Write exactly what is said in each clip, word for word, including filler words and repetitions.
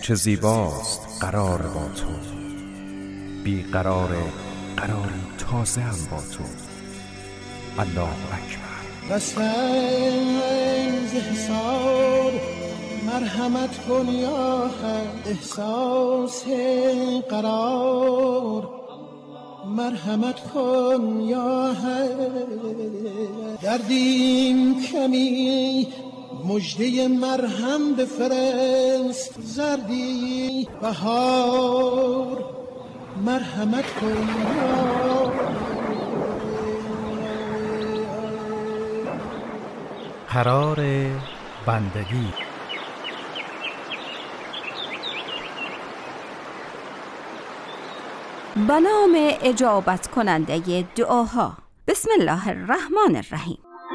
چه زیباست قرار با تو، بی قرار قراری تازه هم با تو. الله اکبر. قسم ز حساب مرحمت کن یا حق، احساس قرار مرحمت کن یا حق. دردیم کمی مجده مرهم بفرست، زردی بهار مرحمت کن یا قرار بندگی. به نام اجابت کننده دعاها. بسم الله الرحمن الرحیم.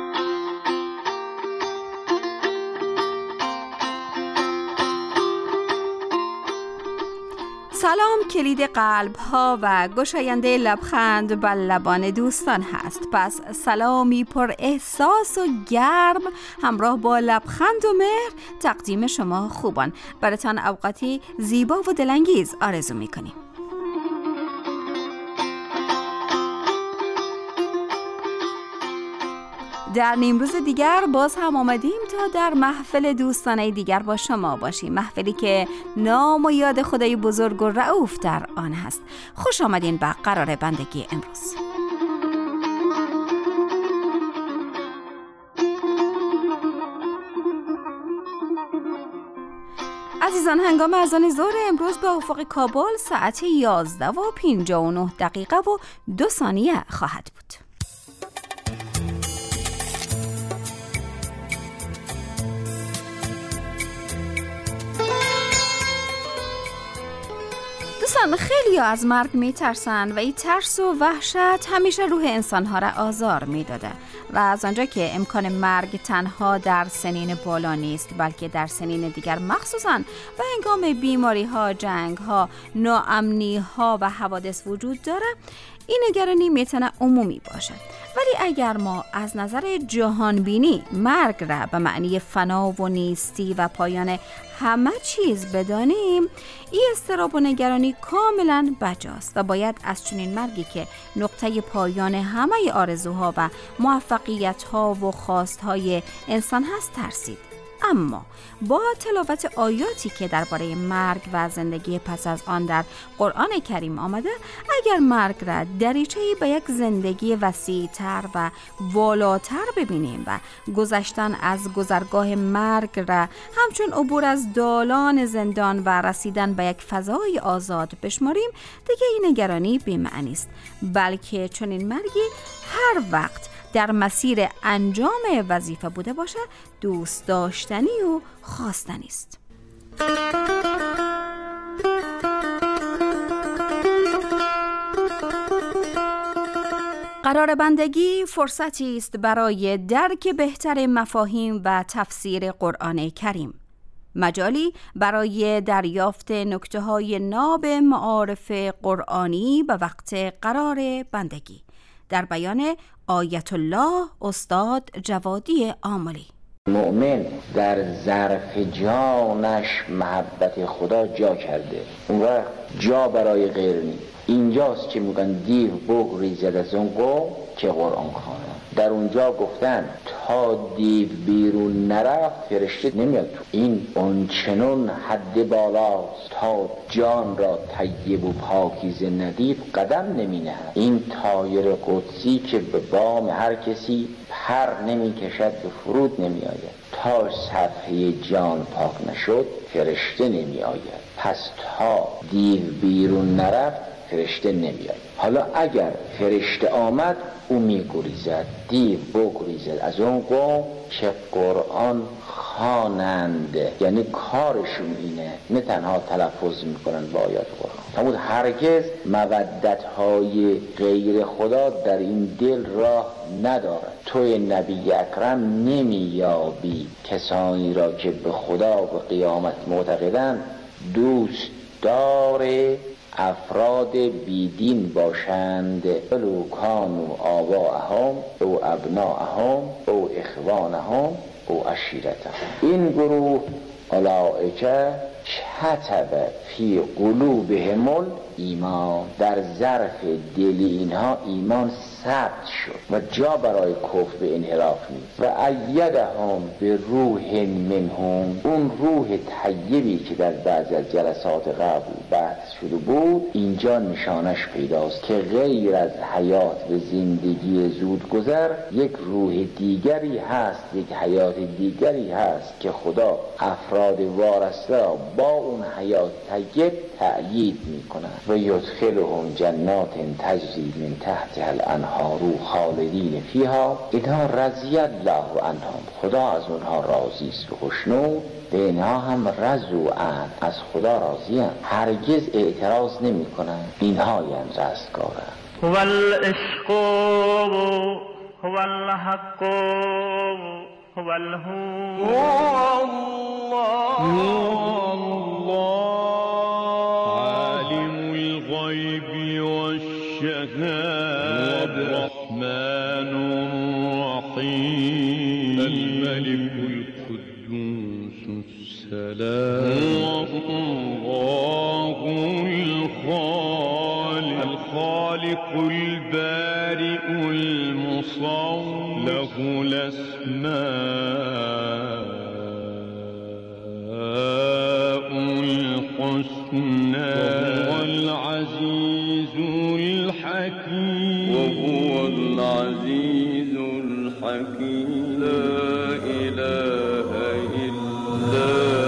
سلام کلید قلب ها و گشاینده لبخند بر لبان دوستان هست. پس سلامی پر احساس و گرم همراه با لبخند و مهر تقدیم شما خوبان. براتان اوقاتی زیبا و دلانگیز آرزو میکنیم. در نیمروز دیگر باز هم آمدیم تا در محفل دوستانه دیگر با شما باشیم، محفلی که نام و یاد خدای بزرگ و رؤوف در آن هست. خوش آمدین به قرار بندگی امروز. عزیزان، هنگام اذان ظهر امروز به افق کابل ساعت یازده و پنجاه و نه دقیقه و دو ثانیه خواهد بود. دوستان، خیلی از مرگ می ترسن و این ترس و وحشت همیشه روح انسانها را آزار می داده و از آنجا که امکان مرگ تنها در سنین بالا نیست بلکه در سنین دیگر مخصوصاً و هنگام بیماری ها، جنگ ها، ناامنی ها و حوادث وجود داره، این نگرانی میتونه عمومی باشه. ولی اگر ما از نظر جهان بینی مرگ را به معنی فنا و نیستی و پایان همه چیز بدانیم، این اضطراب و نگرانی کاملا بجاست و باید از چنین مرگی که نقطه پایان همه آرزوها و موفقیت‌ها و خواست‌های انسان هست ترسید. اما با تلاوت آیاتی که درباره مرگ و زندگی پس از آن در قرآن کریم آمده، اگر مرگ را دریچه‌ای به یک زندگی وسیع‌تر و والاتر ببینیم و گذشتن از گذرگاه مرگ را همچون عبور از دالان زندان و رسیدن به یک فضای آزاد بشماریم، دیگه این نگرانی بی‌معنی است، بلکه چنین مرگی هر وقت در مسیر انجام وظیفه بوده باشه دوست داشتنی و خواستنی است. قرار بندگی فرصتی است برای درک بهتر مفاهیم و تفسیر قرآن کریم، مجالی برای دریافت نکته‌های ناب معارف قرآنی به وقت قرار بندگی. در بیان آیت الله استاد جوادی آملی. مؤمن در ظرف جانش محبت خدا جا کرده، اون وقت جا برای غیر نیست. اینجاست که میگن دیو بگریزد از اون قوم که قرآن خوانند. در اونجا گفتن تا دیو بیرون نرفت فرشته نمیاد تو. این اونچنون حد بالاست تا جان را طیب و پاکیزه ندید قدم نمینه. این طایر قدسی که به بام هر کسی پر نمی کشد و فرود نمی آید. تا صفحه جان پاک نشد فرشته نمی آید. پس تا دیو بیرون نرفت فرشته نمیاد. حالا اگر فرشته آمد او میگریزد، دیو بگریزد از اون قوم که قرآن خوانند. یعنی کارشون اینه، نه تنها تلفظ میکنن با آیات قرآن. فرمود هرگز مودت‌های غیر خدا در این دل راه ندارد. توی نبی اکرم نمیابی کسانی را که به خدا و قیامت معتقدند دوست داره افراد بیدین باشند، ولو کانوا آباءهم او ابناءهم او اخوانهم او عشیرتهم. این گروه اولئک کتب فی قلوبهم ایمان، در ظرف دل اینها ایمان ثبت شد و جا برای کفر به انحراف نیست. و ایدهم به روح منهم، اون روح طیبی که در بعضی از جلسات قبل بحث شده بود اینجا نشانش پیداست که غیر از حیات و زندگی زودگذر یک روح دیگری هست، یک حیات دیگری هست که خدا افراد وارسته را با اون حیات طیب تأیید میکنه و یدخلهم جنات تجری من تحتها الانهار خالدین فیها، اینها رضی الله عنهم، خدا از اونها راضی است و خوشنود، به اینها هم رضوا عنه، از خدا راضی هستند، هرگز اعتراض نمی کنند، اینها یعنی رستگارند. هو العشق هو الحق هو الهو عالم الغیب والشهادة الرحمن الرحیم الملك القدوس السلام الله الخالق الخالق البارئ المصور له الأسماء الحسنى وهو العزيز الحكيم وهو العزيز الحكيم لا إله إلا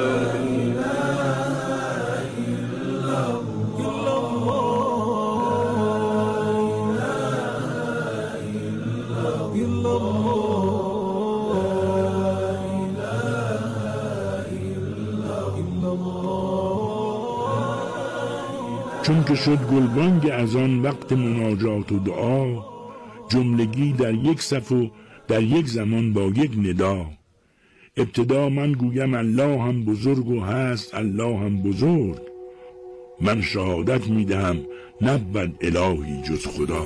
چون که شد گلبانگ از آن وقت مناجات و دعا، جملگی در یک صف و در یک زمان با یک ندا. ابتدا من گویم الله هم بزرگ و هست الله هم بزرگ، من شهادت میدهم نبود الهی جز خدا.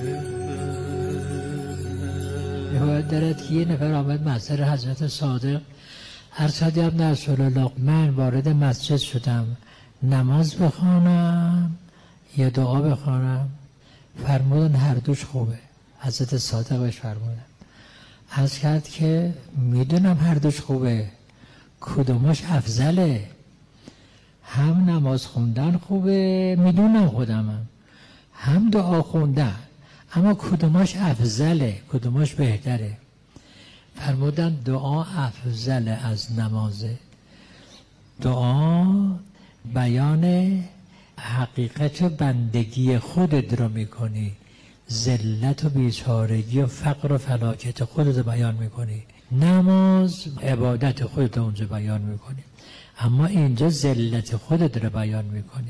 روایت دارد که یه نفر آمد محضر حضرت صادق، ارشد ابن رسول الله، من وارد مسجد شدم، نماز بخوانم یا دعا بخوانم؟ فرمودن هر دوش خوبه. حضرت صادق بهش فرمودن، عرض کرد که میدونم هر دوش خوبه، کدومش افضله؟ هم نماز خوندن خوبه، میدونم خودمم، هم دعا خوندن، اما کدومش افضله، کدومش بهتره؟ فرمودن دعا افضل از نمازه. دعا بیان حقیقت بندگی خودت رو میکنی، ذلت و بیچارگی و فقر و فلاکت خودت رو بیان میکنی. نماز عبادت خودت رو اونجا بیان میکنی، اما اینجا ذلت خودت رو بیان میکنی.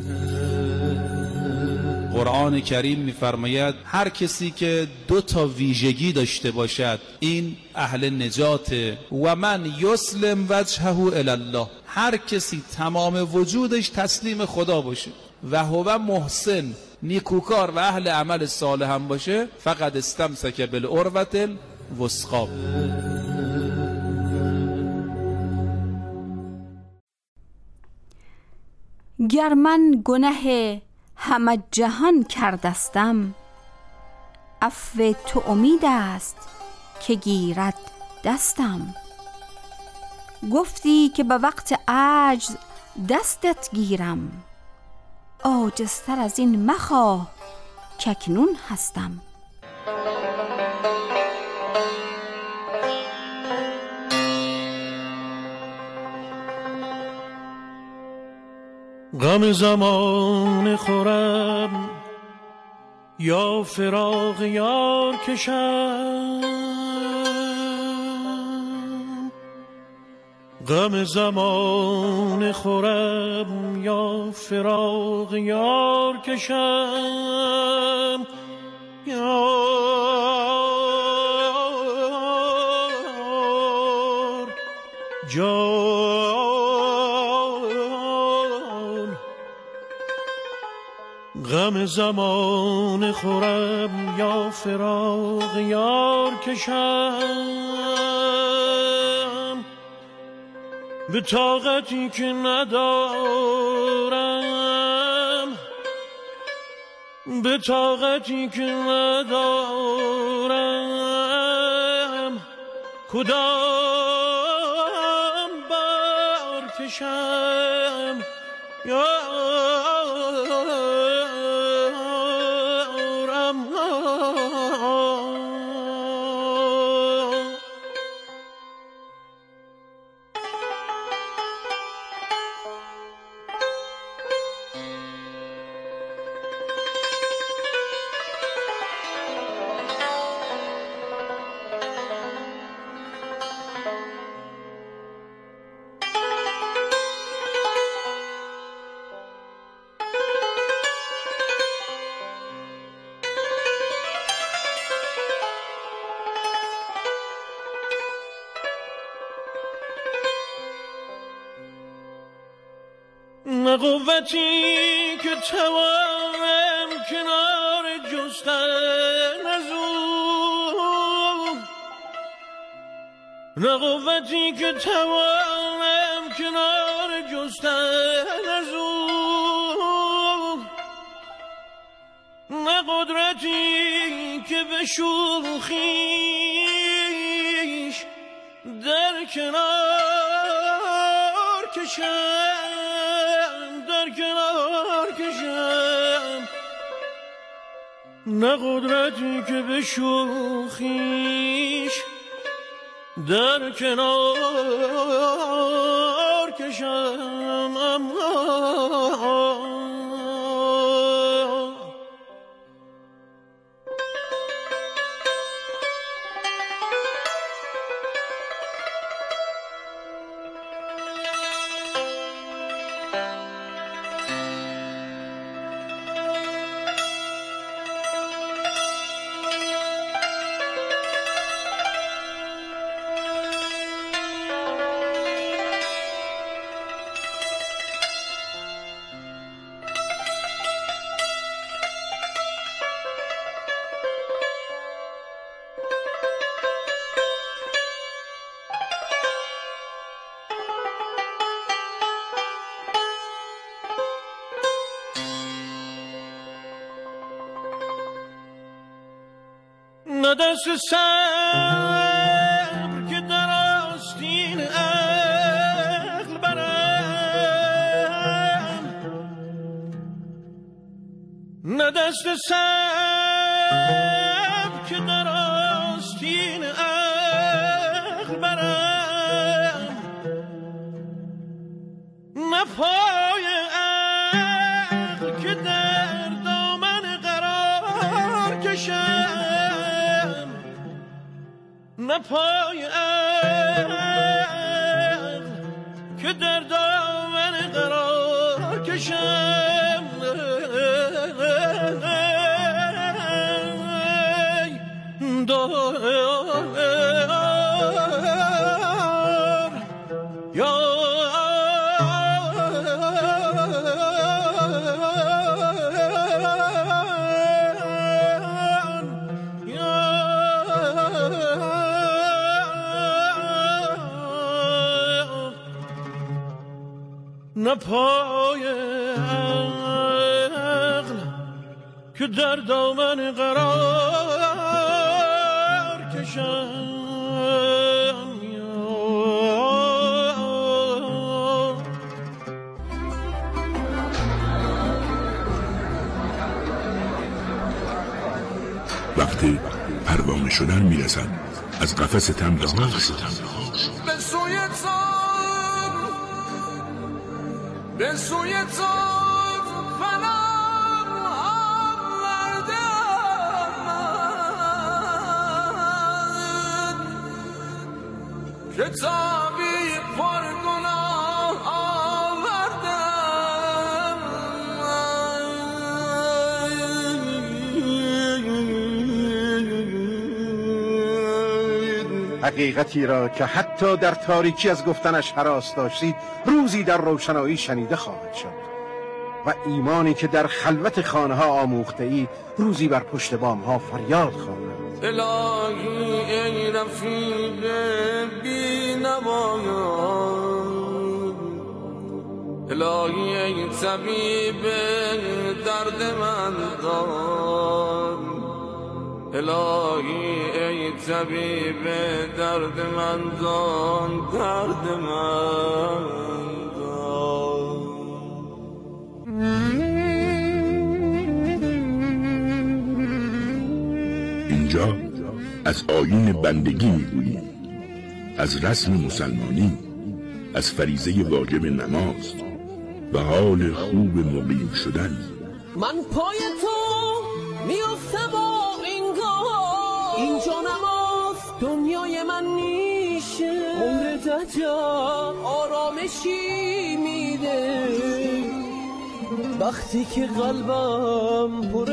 قرآن کریم می‌فرماید هر کسی که دو تا ویژگی داشته باشد این اهل نجاته. و من یسلم وجهه الی الله، هر کسی تمام وجودش تسلیم خدا باشه و هو محسن، نیکوکار و اهل عمل صالح هم باشه، فقط استمسک بالعروة الوثقی. گر من گنه همه جهان کردستم، عفو تو امید است که گیرد دستم. گفتی که به وقت عجز دستت گیرم، عاجزتر از این مخواه که اکنون هستم. غم زمان خورم یا فراق یار کشم، غم زمان خورم یا فراق یار کشم، یار جان. غم زمان خورم یا فراق یار کشم، به طاقتی که ندارم، به طاقتی که ندارم، کدام بار کشم یا نه قوتی که توانم کنار جستن از او، نه قوتی که توانم کنار جستن از او، نه قدرتی که به شوخیش در کنار کشم، در کنار کشم، نه قدرتی که به شوخیش در کنار کشم. نه دست صبر که در آستین عقل برم، نه دست صبر که در آستین عقل برم، نه پای عقل که در دامن قرار کشم، نه پای عقل که در دامن قرار کشم. دار یا نه پای عقل که در دامن قرار کشم. وقتی پروانه شدن میرسد از قفس تن به آن به سوی به سوی تو فنم آوردم، کتابی پر گناه آوردم. حقیقتی را که حتی در تاریکی از گفتنش هراس داشتید روزی در روشنایی شنیده خواهد شد و ایمانی که در خلوت خانه ها آموخته اید روزی بر پشت بام ها فریاد خواند. الهی ای رفیق بی نوایا الهی ای طبیب درد من دان، الهی ای طبیب درد من دان، درد من دان. اینجا از آیین بندگی میگوییم، از رسم مسلمانی، از فریضه واجب نماز و حال خوب مقیم شدن. من پای تو میفته با اینگاه، اینجا نماز دنیای من نیشه، عمر دجا آرامشی میده وقتی که قلبم پر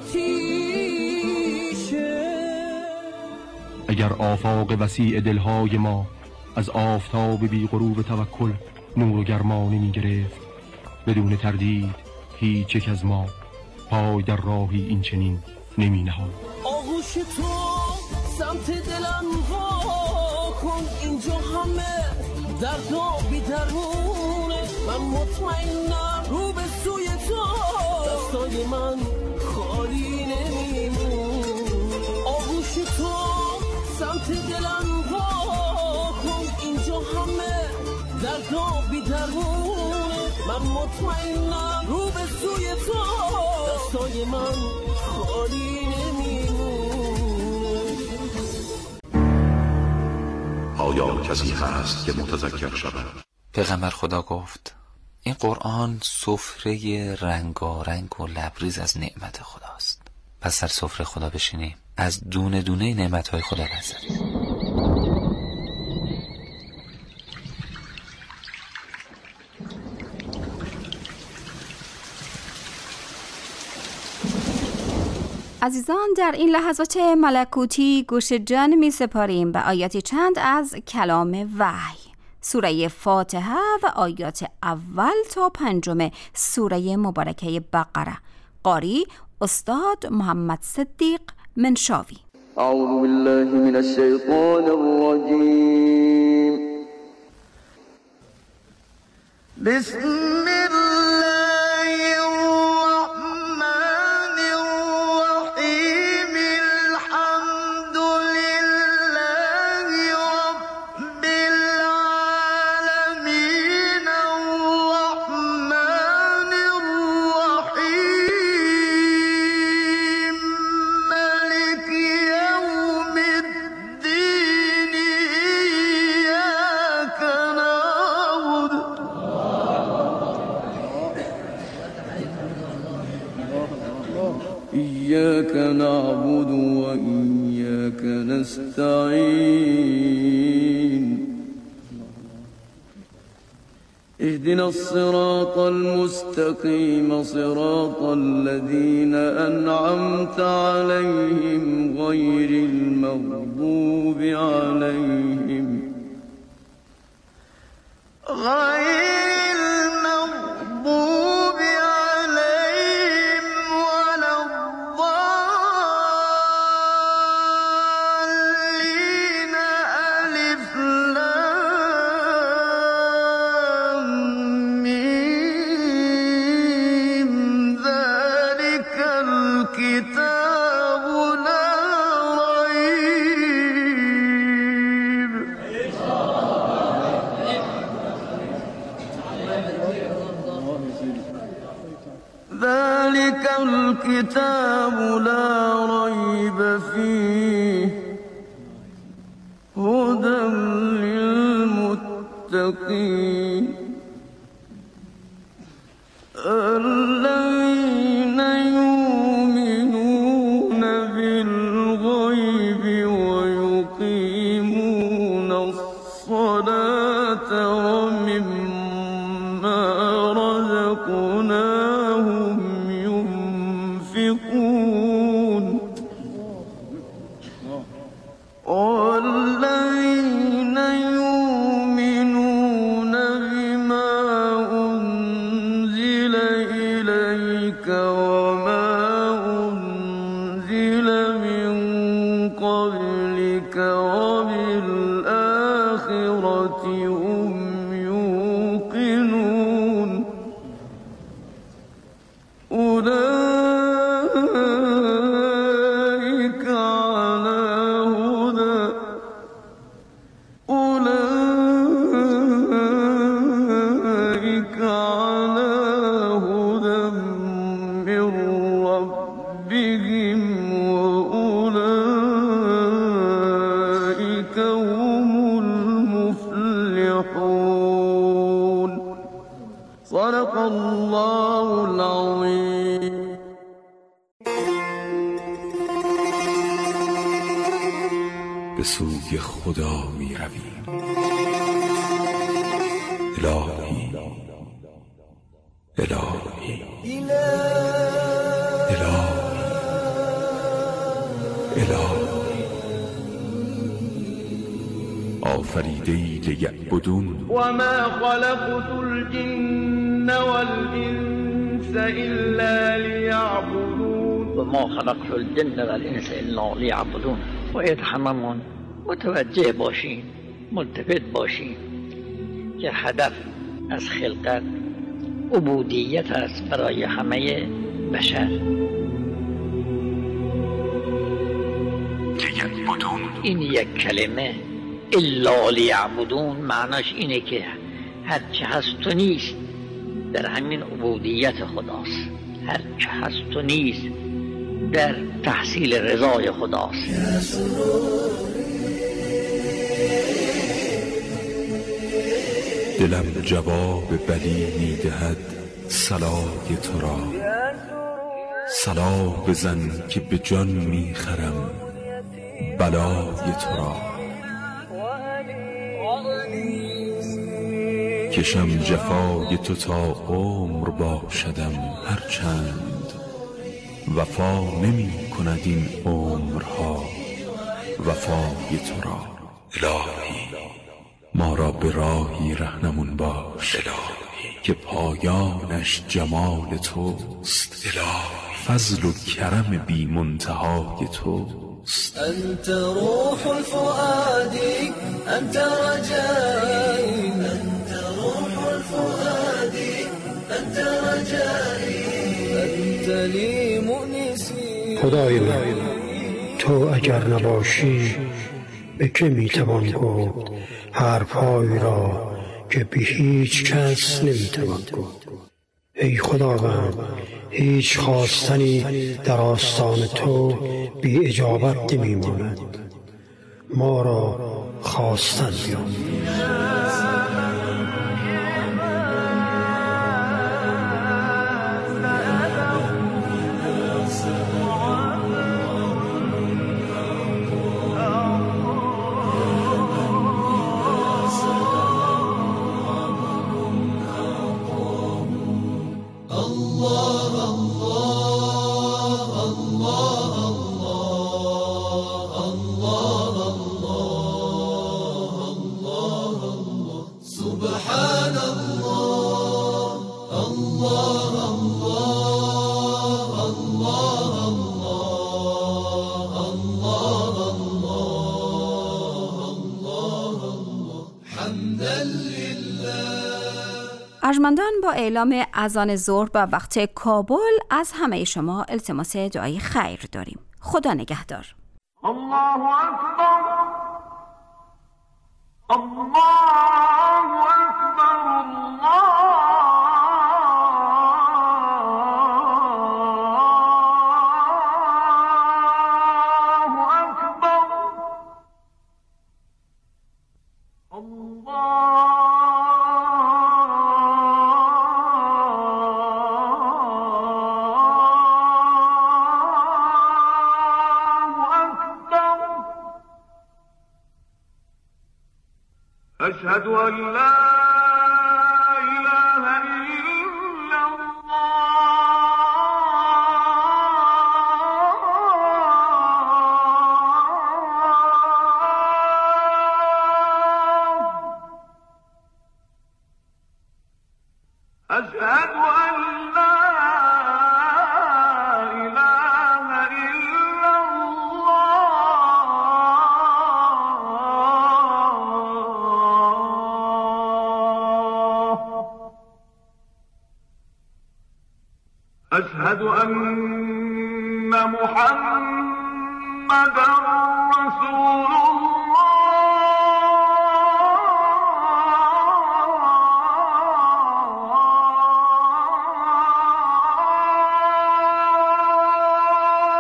آتیشه. اگر آفاق وسیع دلهای ما از آفتاب بی غروب توکل نور و گرمانی می گرفت، بدون تردید هیچ یک از ما پای در راهی این چنین نمی نهاد. آغوش تو سمت دلم وا کن، اینجا همه درد و بی درمونه، من مطمئنم رو به سوی تو دستای من خالی نمیمون. آغوش تو سمت دلم وا کن، اینجا همه درد و بی درمونه، من مطمئنم رو به سوی تو دستای من خالی نمیمونه. آیا کسی هست که متذکر شود؟ پیغمبر خدا گفت این قرآن سفره رنگارنگ و لبریز از نعمت خداست. پس در سفره خدا بشینیم، از دونه دونه نعمتهای خدا لذت ببریم. عزیزان، در این لحظات ملکوتی گوش جان می سپاریم به آیاتی چند از کلام وحی، سوره فاتحه و آیات اول تا پنجم سوره مبارکه بقره. قاری استاد محمد صدیق منشاوی. اعوذ بالله من الشیطان الرجیم. بسم الله إياك نعبد وإياك نستعين اهدنا الصراط المستقيم صراط الذين أنعمت عليهم غير المغضوب عليهم غير المغضوب عليهم ولا الضالين. ألف لام ميم ذلك الكتاب لا ريب. ذلك الكتاب لا ريب فيه هدى للمتقين الذين يؤمنون بالغيب ويقيمون الصلاة ومما رزقناهم ينفقون والذين يؤمنون بما أنزل إليك وما أنزل من قبلك وبالآخرة هم يوقنون ربهم وأولئك هم المفلحون. صدق الله العظيم. به سوی خدا می رویم. الهی الهی الهی آفریده‌ای لیعبدون و ما خلقت الجن والانس الا لیعبدون و ما خلقت الجن والانس الا لیعبدون. باید هممون متوجه باشیم، ملتفت باشیم که هدف از خلقت عبودیت است برای همه بشر. این یک کلمه الا لیعبدون معناش اینه که هرچه هست و نیست در همین عبودیت خداست، هرچه هست و نیست در تحصیل رضای خداست. دلم جواب بلی میدهد صلای تو را. صلا بزن که به جان میخرم بلای تو را. کشم جفای تو تا عمر باشدم هرچند وفا نمی کند این عمرها وفای تو را. الهی ما را به راهی رهنمون باش که پایانش جمال توست. فضل و کرم بی منتهای توست. انت روح الفؤاد انت رجائي انت روح الفؤاد انت رجائي انت لي مؤنسي. خدای من تو اگر نباشی به که میتوان گفت حرفهایی را که به هیچ کس نمیتوان گفت. ای خداوند هیچ خواستنی در آستان تو بی اجابت نمیماند. ما را خواستن بیاموز. ارجمندان با اعلام اذان ظهر و وقت کابل از همه شما التماس دعای خیر داریم. خدا نگهدار. الله اکبر الله اکبر الله أشهد أن لا إله إلا الله أشهد أن لا أشهد أن محمدا رسول الله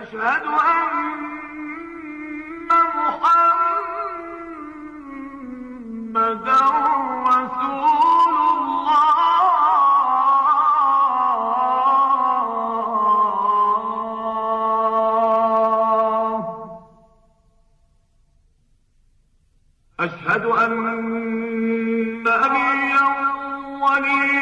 أشهد أن محمدا رسول الله أشهد أن نبيا وليا